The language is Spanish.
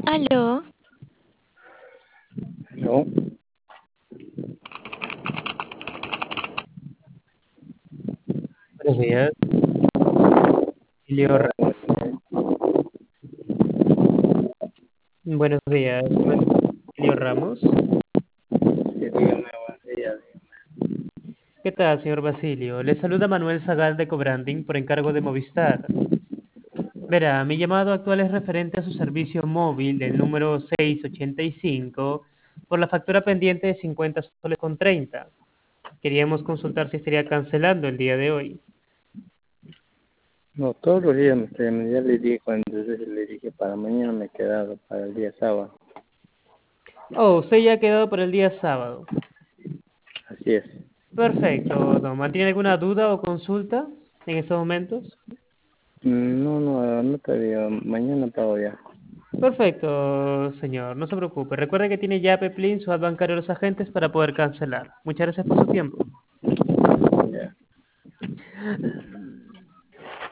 Aló, No, Buenos días, Emilio no, Buenos días, Emilio Ramos. sí, dígame, buen día. ¿Qué tal, señor Basilio? Le saluda Manuel Zagal de Cobranding por encargo de Movistar. Verá, mi llamado actual es referente a su servicio móvil del número 685 por la factura pendiente de 50 soles con 30. Queríamos consultar si estaría cancelando el día de hoy. No, todos los días me estoy llamando. Ya le dije cuando le dije para mañana me he quedado para el día sábado. Oh, usted ya ha quedado por el día sábado. Así es. Perfecto, don. ¿Mantiene alguna duda o consulta en estos momentos? No, no, no te digo. Mañana pago ya. Perfecto, señor, no se preocupe. Recuerde que tiene ya Peplin, su ad bancario de los agentes para poder cancelar. Muchas gracias por su tiempo. Ya.